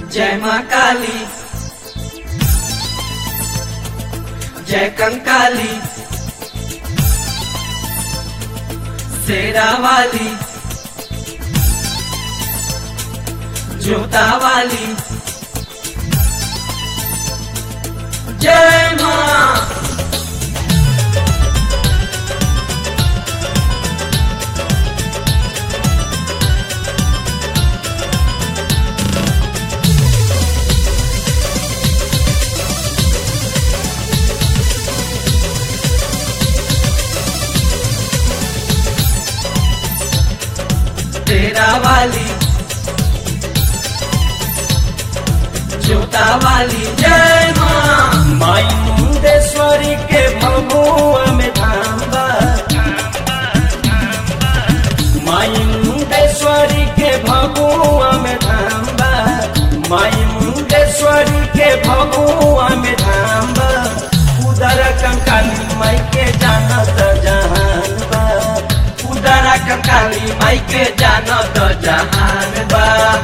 जय माँ काली, जय कंकाली, शेरा वाली, जोता वाली, जय माँ। शेरा वाली, जोता वाली, जय माँ। माई मुंडेश्वरी के भगुआ में धाम बा, माई मुंडेश्वरी के भगुआ में धाम बा, माई मुंडेश्वरी के भगुआ में धाम बा। उदर कंकाली माई के जानत जहान बा, उदरा कंकाली माई के जानत जहान बा।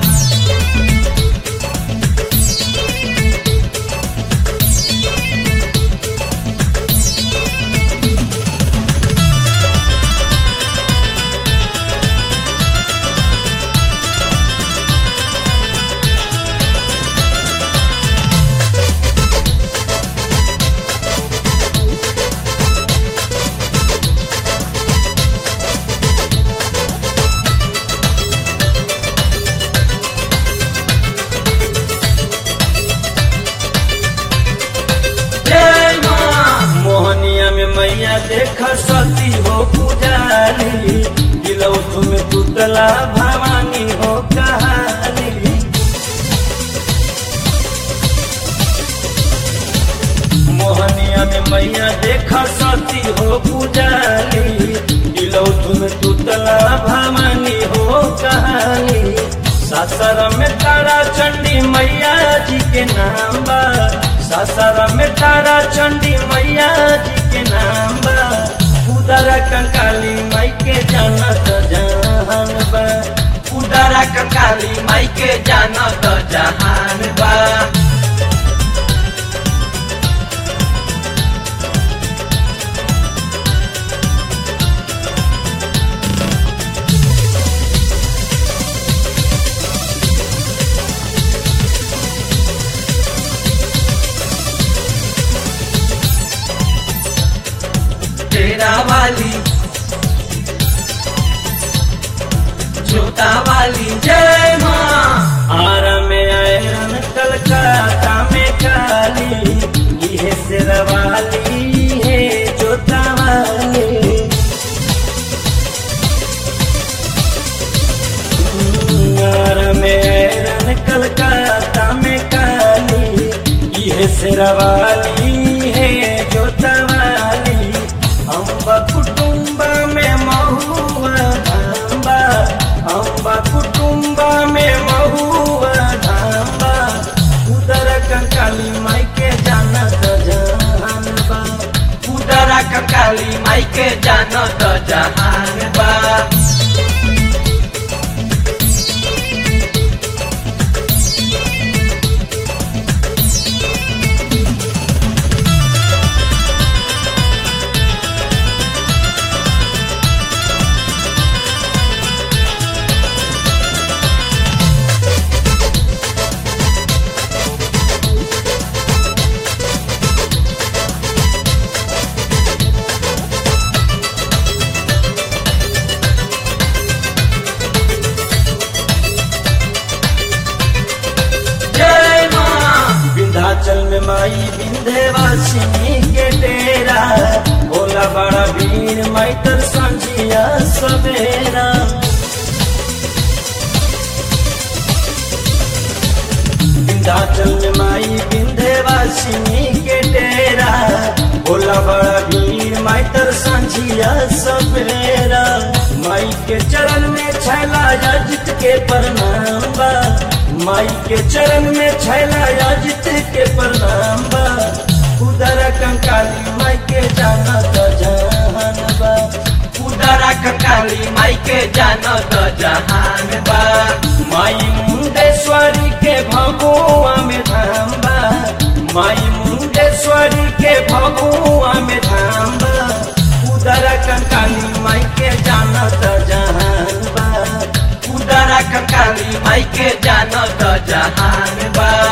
मोहनिया में मैया देख सती हो पुजारी, दिलौ तुम्हें पुतला भवानी हो कहानी। मोहनिया में मैया देख सती हो पुजारी, दिलौ तुम्हें पुतला भवानी हो कहानी। सासर में तारा चंडी मैया जी के नाम बा, सासर में तारा चंडी मैया जी के नाम बा। उदरा कंकाली माई के जानत जहान बा, उदरा कंकाली माई के जानत जहान बा। शेरा वाली, जोता वाली, जय माँ। आरा में आयरन कलकत्ता में काली, ये शेरा वाली है जोता वाली। आरा में आयरन कलकत्ता में काली, ये शेरा वाली है जोता वाली। अम्बा कुटुंब में महुआ धाम्बा, अम्बा कुटुंब में महुआ धाम्बा। उदर कंकाली माई के जानत जहान बा, उदरा कंकाली माई के जानत जहान बा। विंध्याचल में माई विंध्यवासिनी के डेरा, भोला बड़ा भीड़ माई तर संझिया सवेरा। विंध्याचल में माई विंध्यवासिनी के डेरा, भोला बड़ा भीड़ माई तर संझिया सवेरा। माई के चरण में छैला याजित के प्रणाम बा, माई के चरण में छैला याजित के प्रणाम बा। उदर कंकाली माई के जानत जहान बा, उदरा कंकाली माई के जानत जहान बा। माई मुंडेश्वरी के भगो भगुआ में धाम बा उदरा कंकाली माई के जानत जहान बा उदरा कंकाली माई के जानत जहान बा।